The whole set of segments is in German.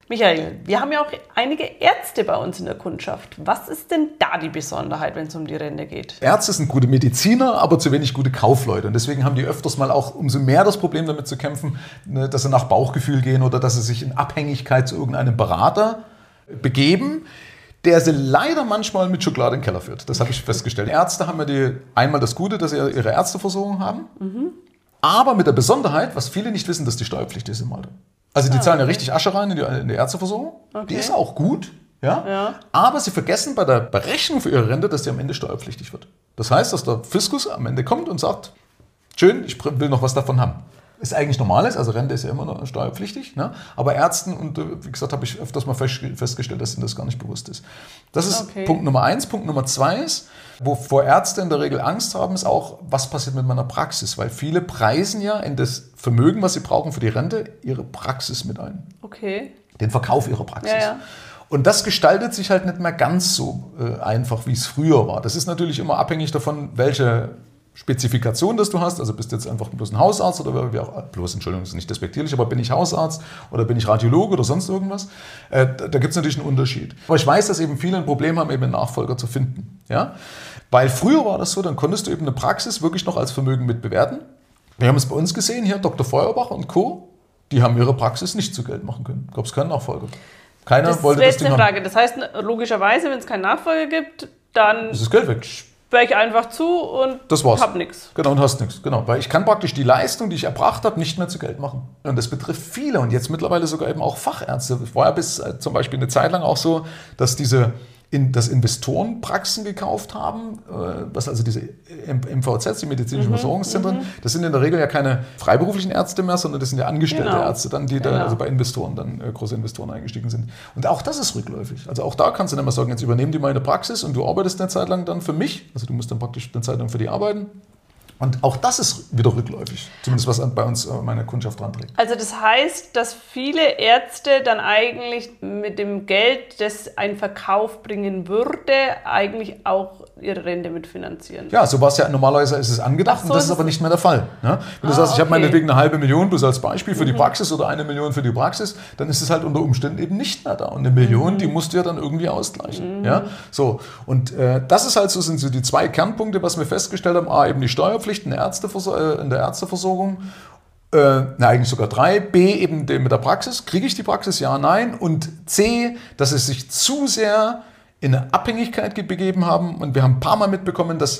Michael, wir haben ja auch einige Ärzte bei uns in der Kundschaft. Was ist denn da die Besonderheit, wenn es um die Rente geht? Ärzte sind gute Mediziner, aber zu wenig gute Kaufleute. Und deswegen haben die öfters mal auch umso mehr das Problem damit zu kämpfen, dass sie nach Bauchgefühl gehen oder dass sie sich in Abhängigkeit zu irgendeinem Berater begeben, der sie leider manchmal mit Schokolade in den Keller führt. Das habe ich festgestellt. Ärzte haben ja einmal das Gute, dass sie ihre Ärzteversorgung haben, aber mit der Besonderheit, was viele nicht wissen, dass die steuerpflichtig ist im Alter. Also die zahlen ja richtig Asche rein in die Ärzteversorgung. Okay. Die ist auch gut, ja? Aber sie vergessen bei der Berechnung für ihre Rente, dass die am Ende steuerpflichtig wird. Das heißt, dass der Fiskus am Ende kommt und sagt, schön, ich will noch was davon haben. Ist eigentlich normales, also Rente ist ja immer noch steuerpflichtig, ne? Aber Ärzten, und wie gesagt, habe ich öfters mal festgestellt, dass ihnen das gar nicht bewusst ist. Das ist Punkt Nummer 1. Punkt Nummer 2 ist, wovor Ärzte in der Regel Angst haben, ist auch, was passiert mit meiner Praxis? Weil viele preisen ja in das Vermögen, was sie brauchen für die Rente, ihre Praxis mit ein. Okay. Den Verkauf ihrer Praxis. Ja. Und das gestaltet sich halt nicht mehr ganz so einfach, wie es früher war. Das ist natürlich immer abhängig davon, welche Spezifikation, dass du hast, also bist du jetzt einfach bloß ein Hausarzt oder wie auch, bloß, Entschuldigung, das ist nicht despektierlich, aber bin ich Hausarzt oder bin ich Radiologe oder sonst irgendwas, da gibt es natürlich einen Unterschied. Aber ich weiß, dass eben viele ein Problem haben, eben einen Nachfolger zu finden. Ja? Weil früher war das so, dann konntest du eben eine Praxis wirklich noch als Vermögen mit bewerten. Wir haben es bei uns gesehen, hier Dr. Feuerbach und Co., die haben ihre Praxis nicht zu Geld machen können. Gab es keinen Nachfolger. Keiner wollte das Ding haben. Das wäre jetzt eine Frage. Das heißt, logischerweise, wenn es keinen Nachfolger gibt, dann ist das Geld weg. Sperre ich einfach zu und hab nichts. Genau, und hast nichts. Genau, weil ich kann praktisch die Leistung, die ich erbracht habe, nicht mehr zu Geld machen. Und das betrifft viele und jetzt mittlerweile sogar eben auch Fachärzte. Es war ja bis zum Beispiel eine Zeit lang auch so, dass dass Investoren Praxen gekauft haben, was also diese MVZs, die medizinischen Versorgungszentren, das sind in der Regel ja keine freiberuflichen Ärzte mehr, sondern das sind ja angestellte Ärzte, dann, die da also bei Investoren, dann große Investoren eingestiegen sind. Und auch das ist rückläufig. Also auch da kannst du nicht mehr sagen, jetzt übernehmen die meine Praxis und du arbeitest eine Zeit lang dann für mich, also du musst dann praktisch eine Zeit lang für die arbeiten. Und auch das ist wieder rückläufig, zumindest was bei uns meine Kundschaft dran trägt. Also das heißt, dass viele Ärzte dann eigentlich mit dem Geld, das ein Verkauf bringen würde, eigentlich auch ihre Rente mitfinanzieren. Ja, so war es ja, normalerweise ist es angedacht und das ist aber nicht mehr der Fall. Ne? Wenn du sagst, ich habe meinetwegen 500.000 bloß als Beispiel für die Praxis oder 1 Million für die Praxis, dann ist es halt unter Umständen eben nicht mehr da. Und 1 Million, die musst du ja dann irgendwie ausgleichen. Ja? So. Und das ist halt so, sind so die 2 Kernpunkte, was wir festgestellt haben. A, eben die Steuerpflicht in der Ärzteversorgung. Eigentlich sogar 3. B, eben mit der Praxis. Kriege ich die Praxis? Ja, nein. Und C, dass es sich zu sehr in eine Abhängigkeit begeben haben. Und wir haben ein paar Mal mitbekommen, dass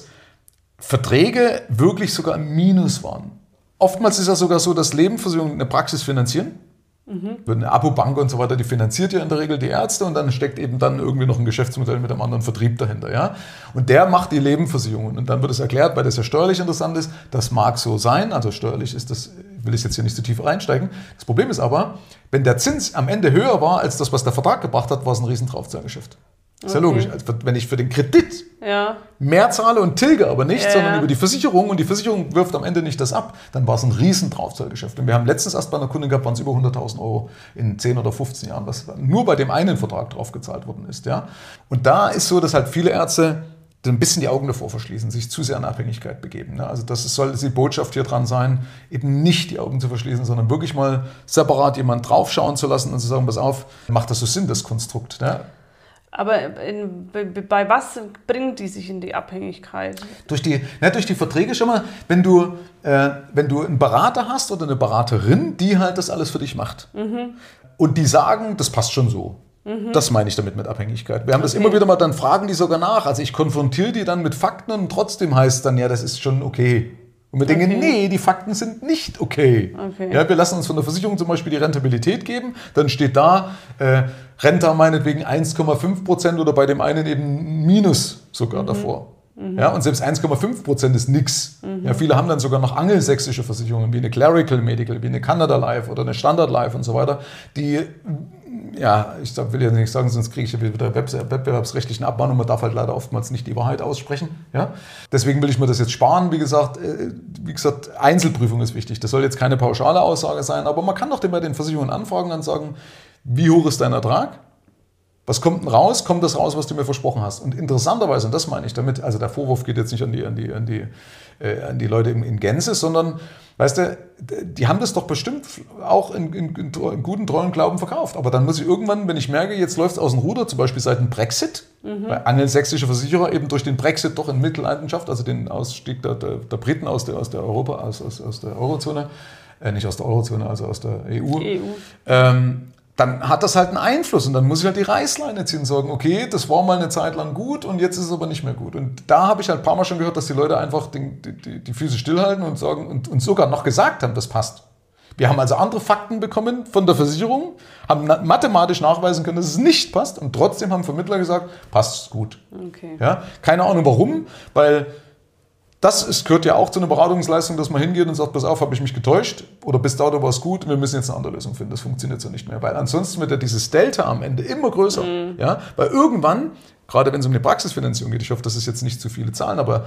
Verträge wirklich sogar im Minus waren. Oftmals ist ja sogar so, dass Lebensversicherungen eine Praxis finanzieren. Eine Abobank und so weiter, die finanziert ja in der Regel die Ärzte und dann steckt eben dann irgendwie noch ein Geschäftsmodell mit einem anderen Vertrieb dahinter. Ja? Und der macht die Lebensversicherungen. Und dann wird es erklärt, weil das ja steuerlich interessant ist, das mag so sein, also steuerlich ist das, will ich jetzt hier nicht zu tief reinsteigen. Das Problem ist aber, wenn der Zins am Ende höher war als das, was der Vertrag gebracht hat, war es ein Riesendraufzahlgeschäft. Ist ja logisch. Also wenn ich für den Kredit mehr zahle und tilge aber nicht, sondern über die Versicherung und die Versicherung wirft am Ende nicht das ab, dann war es ein riesen Draufzahlgeschäft. Und wir haben letztens erst bei einer Kundin gehabt, waren es über 100.000 Euro in 10 oder 15 Jahren, was nur bei dem einen Vertrag draufgezahlt worden ist. Ja? Und da ist so, dass halt viele Ärzte ein bisschen die Augen davor verschließen, sich zu sehr in Abhängigkeit begeben. Ne? Also das soll die Botschaft hier dran sein, eben nicht die Augen zu verschließen, sondern wirklich mal separat jemanden draufschauen zu lassen und zu sagen, pass auf, macht das so Sinn, das Konstrukt? Ne? Aber bei was bringt die sich in die Abhängigkeit? Durch die Verträge schon mal, wenn du einen Berater hast oder eine Beraterin, die halt das alles für dich macht. Und die sagen, das passt schon so. Das meine ich damit mit Abhängigkeit. Wir haben das immer wieder mal, dann fragen die sogar nach. Also ich konfrontiere die dann mit Fakten und trotzdem heißt es dann, ja, das ist schon okay. Und wir denken, nee, die Fakten sind nicht okay. Ja, wir lassen uns von der Versicherung zum Beispiel die Rentabilität geben. Dann steht da, Rente meinetwegen 1,5% oder bei dem einen eben Minus sogar davor. Ja, und selbst 1,5% ist nichts. Ja, viele haben dann sogar noch angelsächsische Versicherungen, wie eine Clerical Medical, wie eine Canada Life oder eine Standard Life und so weiter, die, ja, will ja nicht sagen, sonst kriege ich wieder wettbewerbsrechtlichen Abmahnung. Man darf halt leider oftmals nicht die Wahrheit aussprechen. Ja? Deswegen will ich mir das jetzt sparen. Wie gesagt, Einzelprüfung ist wichtig. Das soll jetzt keine pauschale Aussage sein, aber man kann doch bei den Versicherungen anfragen und sagen, wie hoch ist dein Ertrag? Was kommt denn raus? Kommt das raus, was du mir versprochen hast? Und interessanterweise, und das meine ich damit, also der Vorwurf geht jetzt nicht an die Leute in Gänze, sondern, weißt du, die haben das doch bestimmt auch in guten, treuen Glauben verkauft. Aber dann muss ich irgendwann, wenn ich merke, jetzt läuft es aus dem Ruder, zum Beispiel seit dem Brexit, weil angelsächsische Versicherer eben durch den Brexit doch in Mitleidenschaft, also den Ausstieg der Briten aus der Eurozone, nicht aus der Eurozone, also aus der EU. Dann hat das halt einen Einfluss und dann muss ich halt die Reißleine ziehen und sagen, okay, das war mal eine Zeit lang gut und jetzt ist es aber nicht mehr gut. Und da habe ich halt ein paar Mal schon gehört, dass die Leute einfach die Füße stillhalten und sagen und sogar noch gesagt haben, das passt. Wir haben also andere Fakten bekommen von der Versicherung, haben mathematisch nachweisen können, dass es nicht passt und trotzdem haben Vermittler gesagt, passt gut. Okay. Ja, keine Ahnung warum, weil gehört ja auch zu einer Beratungsleistung, dass man hingeht und sagt, pass auf, habe ich mich getäuscht oder bis dato war es gut, wir müssen jetzt eine andere Lösung finden. Das funktioniert so nicht mehr, weil ansonsten wird ja dieses Delta am Ende immer größer. Ja? Weil irgendwann, gerade wenn es um die Praxisfinanzierung geht, ich hoffe, das ist jetzt nicht zu viele Zahlen, aber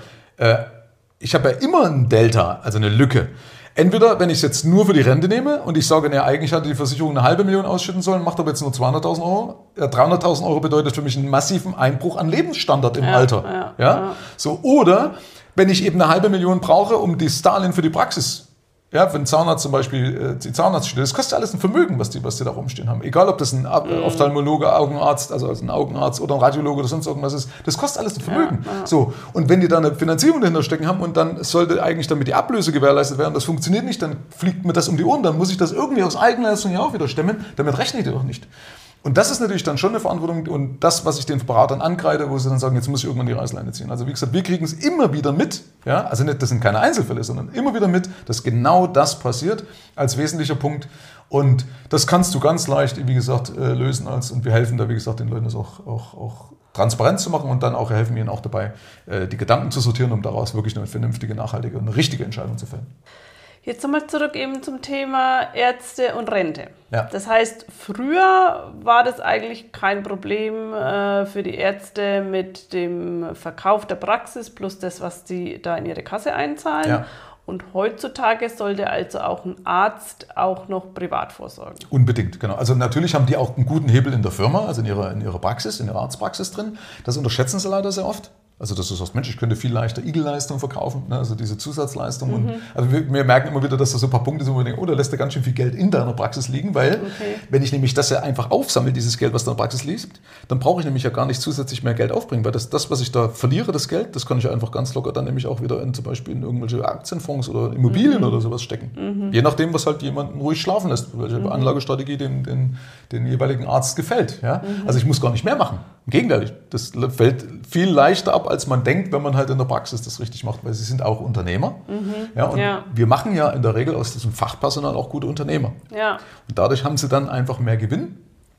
ich habe ja immer ein Delta, also eine Lücke. Entweder, wenn ich es jetzt nur für die Rente nehme und ich sage, naja, eigentlich hatte die Versicherung 500.000 ausschütten sollen, macht aber jetzt nur 200.000 Euro. 300.000 Euro bedeutet für mich einen massiven Einbruch an Lebensstandard im Alter. Ja? So, oder wenn ich eben 500.000 brauche, um das Darlehen für die Praxis, ja, wenn Zahnarzt zum Beispiel die Zahnarztstelle, das kostet alles ein Vermögen, was die da rumstehen haben. Egal, ob das ein Ophthalmologe, Augenarzt, also ein Augenarzt oder ein Radiologe oder sonst irgendwas ist, das kostet alles ein Vermögen. So, und wenn die da eine Finanzierung dahinter stecken haben und dann sollte eigentlich damit die Ablöse gewährleistet werden, das funktioniert nicht, dann fliegt mir das um die Ohren, dann muss ich das irgendwie aus Eigenleistung ja auch wieder stemmen, damit rechne ich dir doch nicht. Und das ist natürlich dann schon eine Verantwortung und das, was ich den Beratern ankreide, wo sie dann sagen, jetzt muss ich irgendwann die Reißleine ziehen. Also wie gesagt, wir kriegen es immer wieder mit, ja, also nicht, das sind keine Einzelfälle, sondern immer wieder mit, dass genau das passiert als wesentlicher Punkt. Und das kannst du ganz leicht, wie gesagt, lösen und wir helfen da, wie gesagt, den Leuten das auch transparent zu machen und dann auch helfen ihnen auch dabei, die Gedanken zu sortieren, um daraus wirklich eine vernünftige, nachhaltige und eine richtige Entscheidung zu fällen. Jetzt nochmal zurück eben zum Thema Ärzte und Rente. Ja. Das heißt, früher war das eigentlich kein Problem für die Ärzte mit dem Verkauf der Praxis plus das, was die da in ihre Kasse einzahlen. Ja. Und heutzutage sollte also auch ein Arzt auch noch privat vorsorgen. Unbedingt, genau. Also natürlich haben die auch einen guten Hebel in der Firma, also in ihrer Praxis, in ihrer Arztpraxis drin. Das unterschätzen sie leider sehr oft. Also dass du sagst, Mensch, ich könnte viel leichter Igel-Leistung verkaufen, ne? Also diese Zusatzleistung. Und, also wir merken immer wieder, dass da so ein paar Punkte sind, wo wir denken, oh, da lässt er ganz schön viel Geld in deiner Praxis liegen, weil wenn ich nämlich das ja einfach aufsammle, dieses Geld, was in der Praxis liegt, dann brauche ich nämlich ja gar nicht zusätzlich mehr Geld aufbringen, weil das, was ich da verliere, das Geld, das kann ich einfach ganz locker dann nämlich auch wieder zum Beispiel in irgendwelche Aktienfonds oder Immobilien oder sowas stecken. Je nachdem, was halt jemanden ruhig schlafen lässt, welche Anlagestrategie dem jeweiligen Arzt gefällt. Ja? Also ich muss gar nicht mehr machen. Im Gegenteil, das fällt viel leichter ab, als man denkt, wenn man halt in der Praxis das richtig macht, weil sie sind auch Unternehmer. Ja, und wir machen ja in der Regel aus diesem Fachpersonal auch gute Unternehmer. Ja. Und dadurch haben sie dann einfach mehr Gewinn.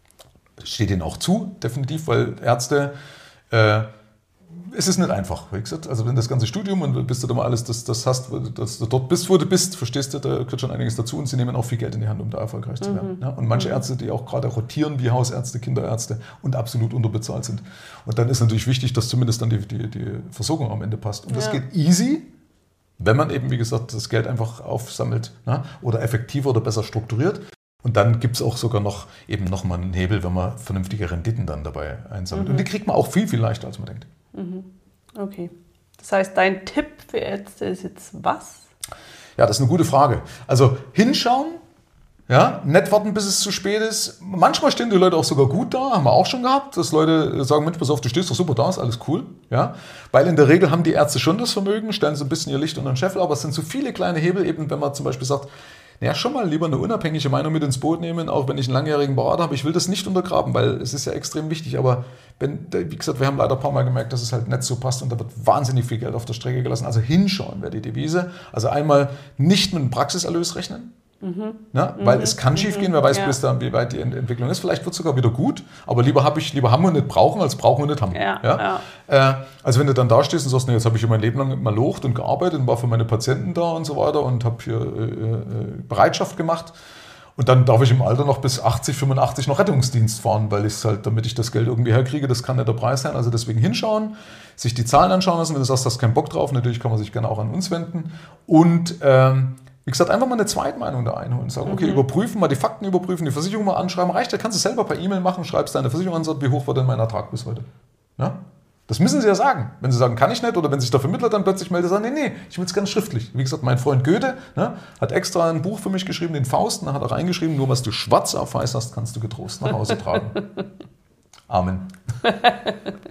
Das steht ihnen auch zu, definitiv, weil Ärzte, es ist nicht einfach, wie gesagt. Also wenn das ganze Studium und bis du da mal alles das hast, dass du dort bist, wo du bist, verstehst du, da gehört schon einiges dazu und sie nehmen auch viel Geld in die Hand, um da erfolgreich zu werden. Ja? Und manche Ärzte, die auch gerade rotieren wie Hausärzte, Kinderärzte und absolut unterbezahlt sind. Und dann ist natürlich wichtig, dass zumindest dann die Versorgung am Ende passt. Und das geht easy, wenn man eben, wie gesagt, das Geld einfach aufsammelt, ne? Oder effektiver oder besser strukturiert. Und dann gibt es auch sogar noch mal einen Hebel, wenn man vernünftige Renditen dann dabei einsammelt. Und die kriegt man auch viel, viel leichter, als man denkt. Okay. Das heißt, dein Tipp für Ärzte ist jetzt was? Ja, das ist eine gute Frage. Also hinschauen, ja, nicht warten, bis es zu spät ist. Manchmal stehen die Leute auch sogar gut da, haben wir auch schon gehabt, dass Leute sagen, Mensch, pass auf, du stehst doch super da, ist alles cool. Ja? Weil in der Regel haben die Ärzte schon das Vermögen, stellen so ein bisschen ihr Licht unter den Scheffel, aber es sind so viele kleine Hebel, eben wenn man zum Beispiel sagt, ja, schon mal lieber eine unabhängige Meinung mit ins Boot nehmen, auch wenn ich einen langjährigen Berater habe. Ich will das nicht untergraben, weil es ist ja extrem wichtig. Aber wie gesagt, wir haben leider ein paar Mal gemerkt, dass es halt nicht so passt und da wird wahnsinnig viel Geld auf der Strecke gelassen. Also hinschauen wäre die Devise. Also einmal nicht mit dem Praxiserlös rechnen, weil es kann schief gehen. Wer weiß, bis dann, wie weit die Entwicklung ist. Vielleicht wird es sogar wieder gut, aber lieber haben und nicht brauchen, als brauchen und nicht haben. Also wenn du dann da stehst und sagst, nee, jetzt habe ich mein Leben lang mal locht und gearbeitet und war für meine Patienten da und so weiter und habe hier Bereitschaft gemacht. Und dann darf ich im Alter noch bis 80, 85 noch Rettungsdienst fahren, weil ich es halt, damit ich das Geld irgendwie herkriege, das kann nicht der Preis sein. Also deswegen hinschauen, sich die Zahlen anschauen lassen. Wenn du sagst, du hast keinen Bock drauf, natürlich kann man sich gerne auch an uns wenden. Und wie Wie gesagt, einfach mal eine Zweitmeinung da einholen. Sagen, okay, überprüfen, mal die Fakten überprüfen, die Versicherung mal anschreiben. Reicht ja, kannst du selber per E-Mail machen, schreibst deine Versicherung an, sagst, wie hoch war denn mein Ertrag bis heute? Ja? Das müssen sie ja sagen. Wenn sie sagen, kann ich nicht, oder wenn sich der Vermittler dann plötzlich meldet, sagen, nee, ich will es ganz schriftlich. Wie gesagt, mein Freund Goethe, ne, hat extra ein Buch für mich geschrieben, den Faust, da hat er reingeschrieben, nur was du schwarz auf weiß hast, kannst du getrost nach Hause tragen. Amen.